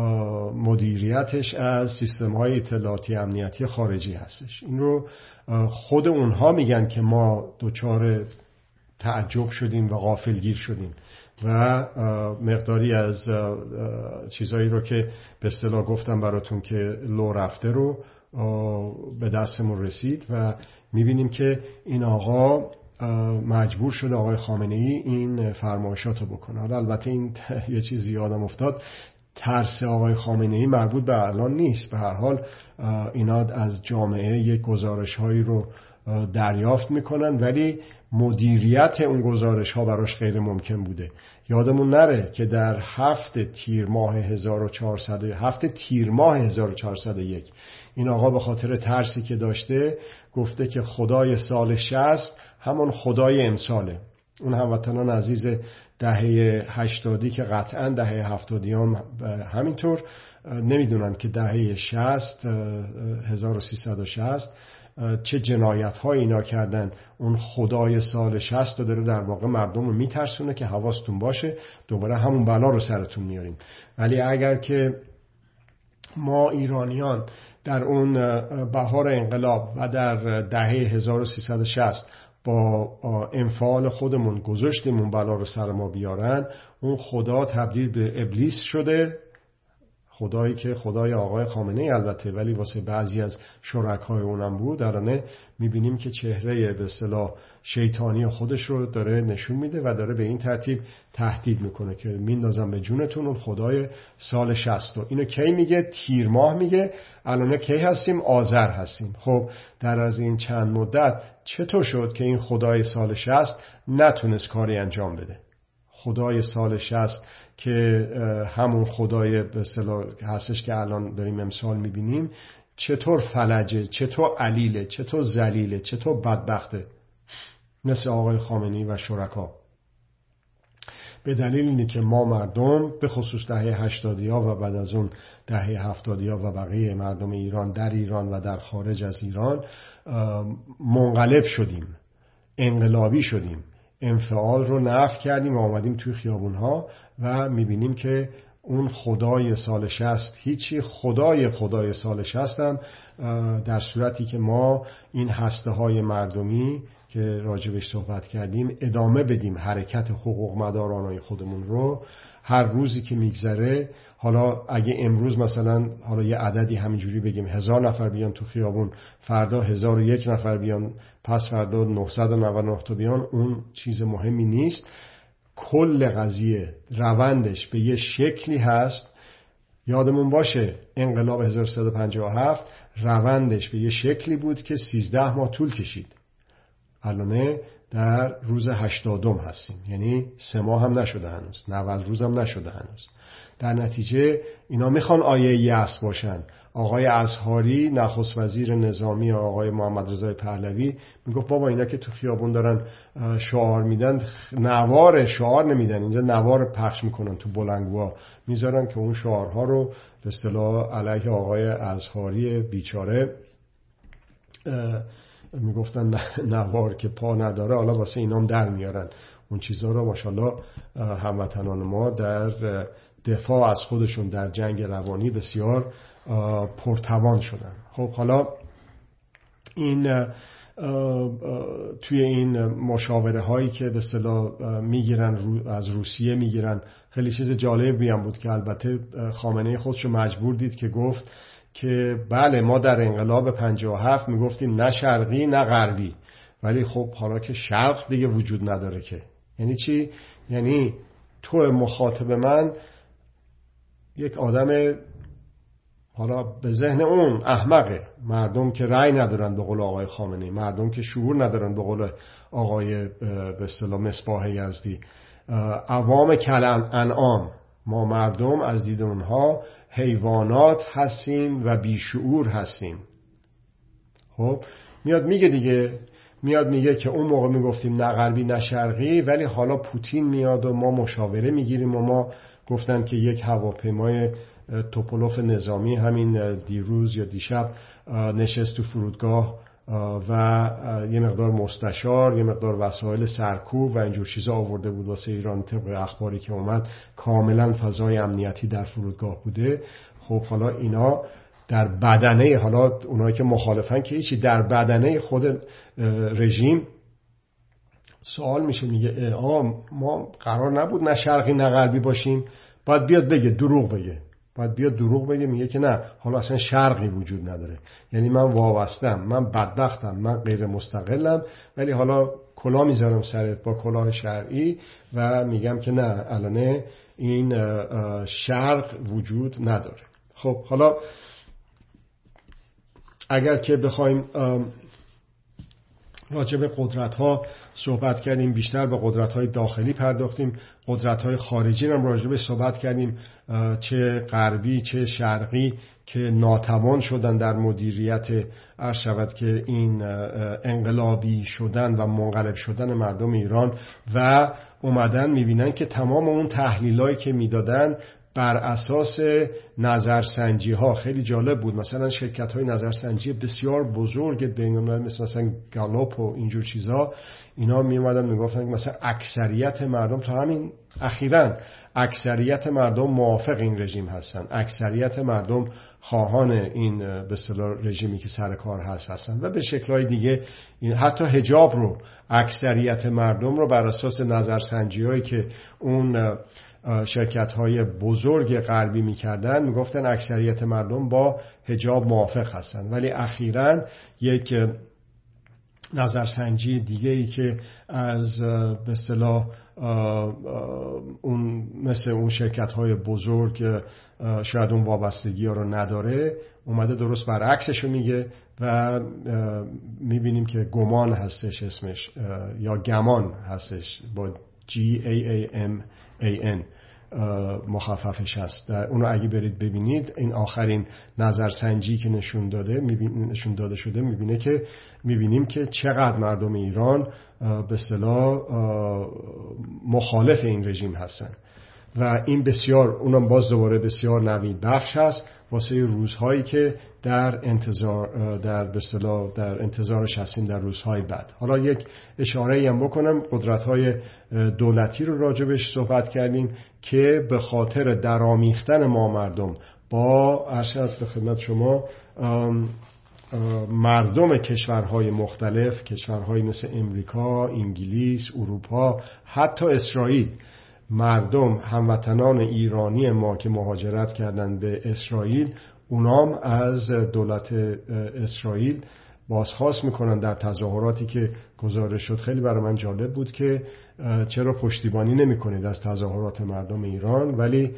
[SPEAKER 1] مدیریتش از سیستم‌های اطلاعاتی امنیتی خارجی هستش. این رو خود اونها میگن که ما دچار تعجب شدیم و غافلگیر شدیم و مقداری از چیزایی رو که به اصطلاح گفتم براتون که لو رفته رو به دستمون رسید و میبینیم که این آقا مجبور شده، آقای خامنه‌ای، این فرمایشات رو بکنه. حالا البته این یه چیزی یادم افتاد، ترس آقای خامنه‌ای مربوط به الان نیست. به هر حال اینا از جامعه یک گزارش هایی رو دریافت میکنن ولی مدیریت اون گزارش ها براش غیر ممکن بوده. یادمون نره که در هفت تیر ماه هزار و چهارصد هفت تیر ماه هزار و چهارصد و یک این آقا به خاطر ترسی که داشته گفته که خدای سال شصت همون خدای امساله. اون هموطنان عزیز دهه هشتادی که قطعا دهه هفتادی هم همینطور نمیدونن که دهه شصت هزار و سیصد و شصت چه جنایت های اینا کردن. اون خدای سال شصت رو داره در واقع مردم رو میترسونه که حواستون باشه دوباره همون بلا رو سرتون میاریم. ولی اگر که ما ایرانیان در اون بهار انقلاب و در دهه هزار و سیصد و شصت با انفعال خودمون گذاشتیم اون بلا رو سر ما بیارن، اون خدا تبدیل به ابلیس شده، خدایی که خدای آقای خامنه‌ای البته ولی واسه بعضی از شرکای اونم بود، درانه میبینیم که چهره به اصطلاح شیطانی خودش رو داره نشون میده و داره به این ترتیب تهدید میکنه که میندازم به جونتون اون خدای سال شصت. اینو کی میگه؟ تیر ماه میگه. الان کی هستیم؟ آذر هستیم. خب در از این چند مدت چطور شد که این خدای سال شصت نتونست کاری انجام بده؟ خدای سال شصت که همون خدای به اصطلاح هستش که الان داریم امسال میبینیم، چطور فلجه، چطور علیله، چطور ذلیله، چطور بدبخته مثل آقای خامنه‌ای و شرکا. به دلیل اینه که ما مردم به خصوص دهه هشتادی ها و بعد از اون دهه هفتادی ها و بقیه مردم ایران در ایران و در خارج از ایران منقلب شدیم، انقلابی شدیم، انفعال رو نفی کردیم و آمدیم توی خیابون ها و میبینیم که اون خدای سال شصت هیچی، خدای خدای سال شصت هم در صورتی که ما این هسته های مردمی که راجبش صحبت کردیم ادامه بدیم حرکت حقوق مدارانای خودمون رو، هر روزی که میگذره، حالا اگه امروز مثلا حالا یه عددی همینجوری بگیم هزار نفر بیان تو خیابون، فردا هزار و یک نفر بیان، پس فردا نهصد و نود و نه تا بیان، اون چیز مهمی نیست. کل قضیه روندش به یه شکلی هست. یادمون باشه انقلاب هزار و سیصد و پنجاه و هفت روندش به یه شکلی بود که سیزده ماه طول کشید. الانه در روز هشتادم هستیم، یعنی سه ماه هم نشده هنوز، نود روز هم نشده هنوز. در نتیجه اینا میخوان آیه یأس باشن. آقای ازهاری نخست وزیر نظامی آقای محمد رضا پهلوی میگفت بابا اینا که تو خیابون دارن شعار میدن، نوار شعار نمیدن، اینجا نوار پخش میکنن تو بلندگوها میذارن که اون شعارها رو به اصطلاح علیه آقای ازهاری بیچاره میگفتن نوار که پا نداره، حالا واسه اینام در میارن اون چیزها رو. ماشاءالله هموطنان ما در دفاع از خودشون در جنگ روانی بسیار پرتوان شدن. خب حالا این توی این مشاوره هایی که به اصطلاح میگیرن از روسیه میگیرن، خیلی چیز جالبی هم بود که البته خامنه‌ای خودش رو مجبور دید که گفت که بله ما در انقلاب پنجاه و هفت میگفتیم نه شرقی نه غربی، ولی خب حالا که شرق دیگه وجود نداره که. یعنی چی؟ یعنی تو مخاطب من یک آدم حالا به ذهن اون احمقه، مردم که رأی ندارن به قول آقای خامنه‌ای، مردم که شعور ندارن به قول آقای به اصطلاح مصباح یزدی، عوام کل انعام، ما مردم از دید اونها حیوانات هستیم و بیشعور هستیم. خب میاد میگه دیگه، میاد میگه که اون موقع میگفتیم نه غربی نه شرقی، ولی حالا پوتین میاد و ما مشاوره میگیریم و ما گفتن که یک هواپیمای توپولوف نظامی همین دیروز یا دیشب نشست تو فرودگاه و یه مقدار مستشار، یه مقدار وسایل سرکوب و اینجور چیزا آورده بود واسه ایران. طبق اخباری که اومد کاملا فضای امنیتی در فرودگاه بوده. خب حالا اینا در بدنه، حالا اونایی که مخالفن که هیچی، در بدنه خود رژیم سوال میشه، میگه آقا ما قرار نبود نه شرقی نه غربی باشیم، باید بیاد بگه دروغ بگه، باید بیاد دروغ بگه، میگه که نه حالا اصلا شرقی وجود نداره، یعنی من وابستم، من بدبختم، من غیر مستقلم، ولی حالا کلاه میذارم سرت با کلاه شرعی و میگم که نه الان این شرق وجود نداره. خب حالا اگر که بخوایم راجع به قدرت ها صحبت کردیم، بیشتر به قدرت های داخلی پرداختیم، قدرت های خارجی هم راجع به صحبت کردیم، چه غربی چه شرقی که ناتوان شدن در مدیریت عرض شود که این انقلابی شدن و منقلب شدن مردم ایران و اومدن میبینن که تمام اون تحلیلایی که میدادن بر اساس نظرسنجی ها. خیلی جالب بود، مثلا شرکت های نظرسنجی بسیار بزرگ بین‌المللی مثل مثلا گالاپ و اینجور چیزا، اینا می اومدن میگفتن که مثلا اکثریت مردم، تا همین اخیراً اکثریت مردم موافق این رژیم هستن، اکثریت مردم خواهان این به اصطلاح رژیمی که سر کار هست هستن و به شکل‌های دیگه این حتی حجاب رو اکثریت مردم رو بر اساس نظرسنجی‌هایی که اون شرکت‌های بزرگ غربی می‌کردن میگفتن اکثریت مردم با حجاب موافق هستن، ولی اخیراً یک نظرسنجی دیگه ای که از به اصطلاح اون مثل اون شرکت‌های بزرگ شاید اون وابستگی ها رو نداره اومده درست برعکسش رو میگه و میبینیم که گمان هستش اسمش یا گمان هستش با جی ای ای ام ای ان مخففش هست. اونو اگه برید ببینید این آخرین نظرسنجی که نشون داده نشون داده شده میبینه که میبینیم که چقدر مردم ایران به اصطلاح مخالف این رژیم هستن و این بسیار اونم باز دوباره بسیار نوید بخش هست واسه روزهایی که در انتظار در به اصطلاح در انتظارش هستیم در روزهای بعد. حالا یک اشاره‌ای هم بکنم، قدرت‌های دولتی رو راجبش صحبت کردیم که به خاطر درآمیختن ما مردم با ارشد به خدمت شما مردم کشورهای مختلف، کشورهای مثل امریکا، انگلیس، اروپا، حتی اسرائیل، مردم هموطنان ایرانی ما که مهاجرت کردن به اسرائیل اونام از دولت اسرائیل بازخواست میکنن در تظاهراتی که گزارش شد. خیلی برای من جالب بود که چرا پشتیبانی نمیکنید از تظاهرات مردم ایران، ولی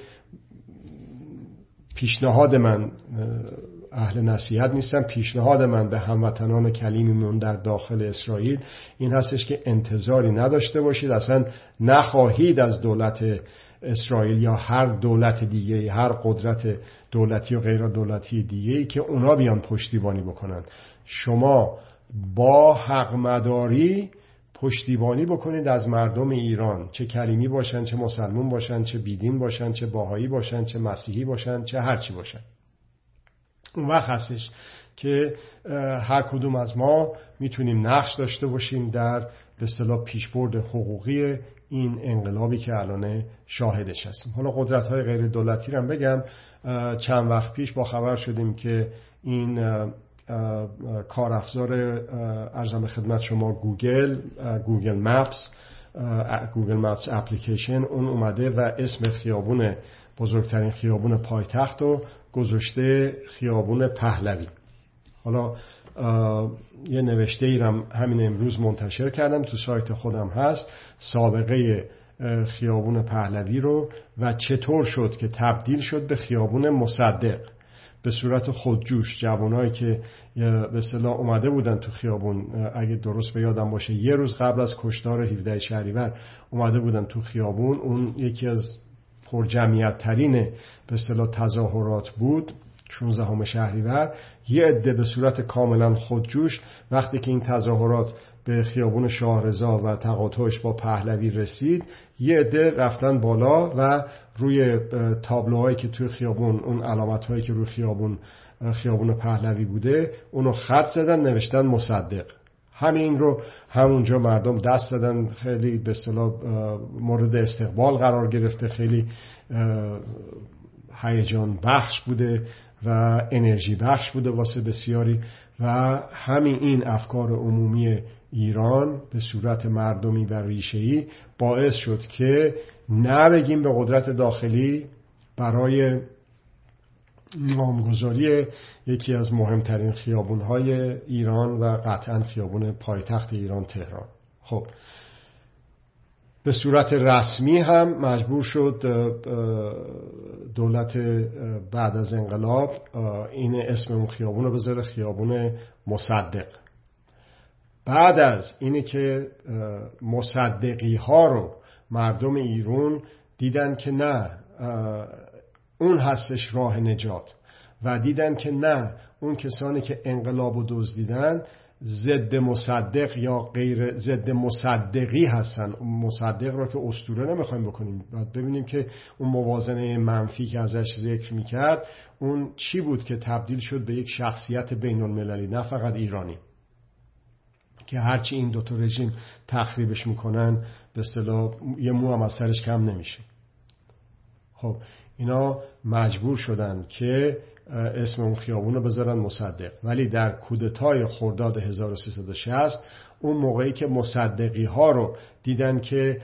[SPEAKER 1] پیشنهاد من، اهل نصیحت نیستم، پیشنهاد من به هموطنان کلیمیمون در داخل اسرائیل این هستش که انتظاری نداشته باشید، اصلا نخواهید از دولت اسرائیل یا هر دولت دیگه، هر قدرت دولتی و غیر دولتی دیگه‌ای که اونا بیان پشتیبانی بکنن. شما با حق مداری پشتیبانی بکنید از مردم ایران، چه کلیمی باشن، چه مسلمان باشن، چه بیدین باشن، چه باهایی باشن، چه مسیحی باشن، چه هرچی باشن. اون وقت هستش که هر کدوم از ما میتونیم نقش داشته باشیم در به اصطلاح پیشبرد حقوقی این انقلابی که الان شاهدش هستیم. حالا قدرت‌های غیر دولتی رو بگم، چند وقت پیش با خبر شدیم که این کار افزار ارزم خدمت شما گوگل گوگل مپس گوگل مپس اپلیکیشن اون اومده و اسم خیابون بزرگترین خیابون پایتخت رو گذاشته خیابون پهلوی. حالا یه نوشته ای رو همین امروز منتشر کردم، تو سایت خودم هست، سابقه خیابون پهلوی رو و چطور شد که تبدیل شد به خیابون مصدق به صورت خودجوش. جوانایی که به اصطلاح اومده بودن تو خیابون، اگه درست به یادم باشه یه روز قبل از کشتار هفدهم شهریور اومده بودن تو خیابون، اون یکی از پر جمعیت ترین به اصطلاح تظاهرات بود شانزدهم شهریور. یه عده به صورت کاملا خودجوش وقتی که این تظاهرات به خیابون شاهرضا و تقاطعش با پهلوی رسید، یه عده رفتن بالا و روی تابلوهایی که توی خیابون، اون علامت‌هایی که روی خیابون خیابون پهلوی بوده، اونو خط زدن، نوشتن مصدق. همین رو همونجا مردم دست زدن، خیلی به اصطلاح مورد استقبال قرار گرفته، خیلی هیجان بخش بوده و انرژی بخش بوده واسه بسیاری و همین این افکار عمومی ایران به صورت مردمی و ریشه‌ای باعث شد که نبگیم به قدرت داخلی برای نامگذاری یکی از مهمترین خیابون‌های ایران و قطعاً خیابون پایتخت ایران تهران. خب به صورت رسمی هم مجبور شد دولت بعد از انقلاب این اسم اون خیابون رو بذاره خیابون مصدق. بعد از اینی که مصدقی ها رو مردم ایران دیدن که نه اون هستش راه نجات و دیدن که نه اون کسانی که انقلاب رو دزدیدن ضد مصدق یا غیر ضد مصدقی هستن. مصدق رو که اسطوره نمیخوایم بکنیم، باید ببینیم که اون موازنه منفی که ازش ذکر میکرد اون چی بود که تبدیل شد به یک شخصیت بین المللی، نه فقط ایرانی، که هرچی این دوتا رژیم تخریبش میکنن به اصطلاح یه مو هم از سرش کم نمیشه. خب اینا مجبور شدن که اسم اون خیابون رو بذارن مصدق. ولی در کودتای خرداد هزار و سیصد و شصت اون موقعی که مصدقی ها رو دیدن که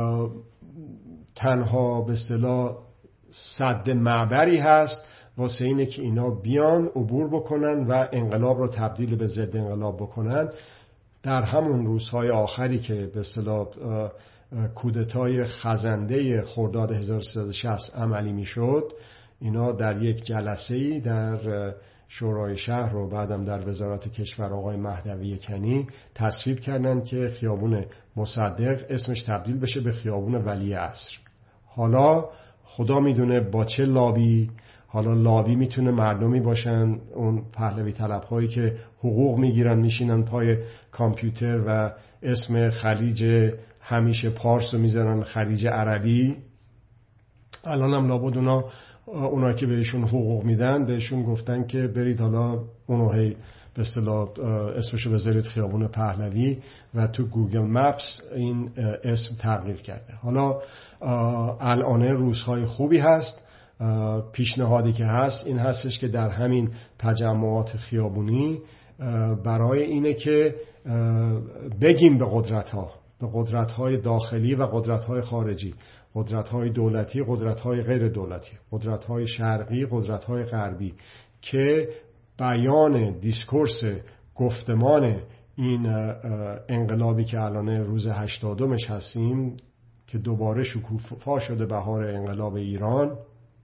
[SPEAKER 1] تنها به اصطلاح سد معبری هست واسه اینه که اینا بیان عبور بکنن و انقلاب رو تبدیل به ضد انقلاب بکنن، در همون روزهای آخری که به اصطلاح کودتای خزنده خرداد هزار و سیصد و شصت عملی میشد، اینا در یک جلسه‌ای در شورای شهر و بعدم در وزارت کشور آقای مهدوی کنی تصویب کردن که خیابون مصدق اسمش تبدیل بشه به خیابون ولی عصر. حالا خدا میدونه با چه لابی، حالا لابی میتونه مردمی باشن، اون پهلوی طلب هایی که حقوق میگیرن میشینن پای کامپیوتر و اسم خلیج همیشه پارس رو میذارن خلیج عربی. الان هم لابد اونا اونا که بهشون حقوق میدن بهشون گفتن که برید حالا اونو هی به اصطلاح اسمشو بذارید خیابون پهلوی و تو گوگل مپس این اسم تغییر کرده. حالا الان روزهای خوبی هست. پیشنهادی که هست این هستش که در همین تجمعات خیابونی برای اینه که بگیم به قدرت ها، به قدرت های داخلی و قدرت های خارجی، قدرت های دولتی، قدرت های غیر دولتی، قدرت های شرقی، قدرت های غربی، که بیان دیسکورس گفتمان این انقلابی که الان روز هشتادمش هستیم که دوباره شکوفا شده بهار انقلاب ایران،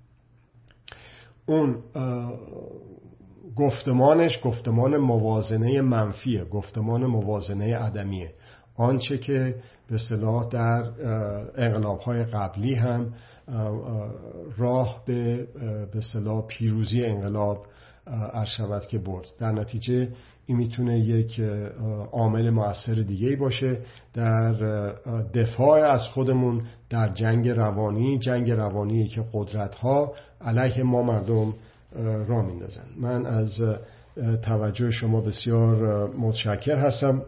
[SPEAKER 1] اون گفتمانش گفتمان موازنه منفیه، گفتمان موازنه عدمیه. آنچه که به اصطلاح در انقلاب‌های قبلی هم راه به به اصطلاح پیروزی انقلاب عرض شود که برد. در نتیجه این میتونه یک عامل مؤثر دیگه‌ای باشه در دفاع از خودمون در جنگ روانی، جنگ روانی که قدرت‌ها علیه ما مردم راه میندازن. من از توجه شما بسیار متشکر هستم.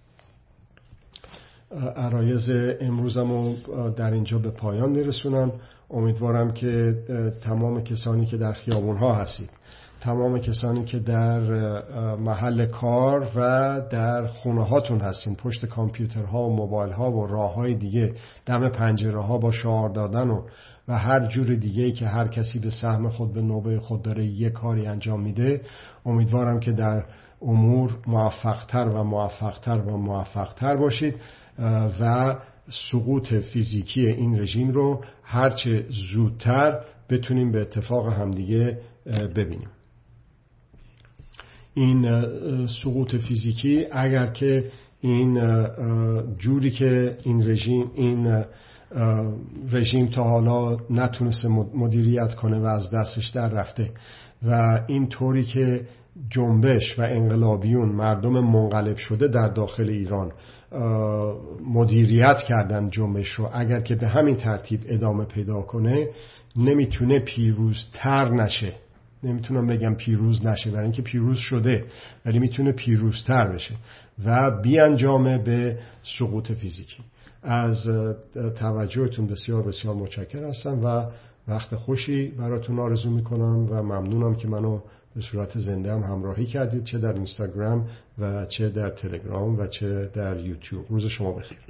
[SPEAKER 1] عرایض امروزم رو در اینجا به پایان میرسونم. امیدوارم که تمام کسانی که در خیابون‌ها هستید، تمام کسانی که در محل کار و در خونه هاتون هستین، پشت کامپیوترها و موبایل ها و راه های دیگه، دم پنجره ها با شعار دادن و و هر جور دیگه‌ای که هر کسی به سهم خود به نوبه خود داره یک کاری انجام میده، امیدوارم که در امور موفق‌تر و موفق‌تر و موفق‌تر باشید و سقوط فیزیکی این رژیم رو هرچه زودتر بتونیم به اتفاق همدیگه ببینیم. این سقوط فیزیکی اگر که این جوری که این رژیم این رژیم تا حالا نتونسته مدیریت کنه و از دستش در رفته و این طوری که جنبش و انقلابیون مردم منقلب شده در داخل ایران مدیریت کردن جنبش رو، اگر که به همین ترتیب ادامه پیدا کنه نمیتونه پیروزتر نشه. نمیتونم بگم پیروز نشه، برای اینکه پیروز شده، ولی میتونه پیروزتر بشه و بیانجامه به سقوط فیزیکی. از توجهتون بسیار بسیار متشکر هستم و وقت خوشی براتون آرزو میکنم و ممنونم که منو به صورت زنده هم همراهی کردید، چه در اینستاگرام و چه در تلگرام و چه در یوتیوب. روز شما بخیر.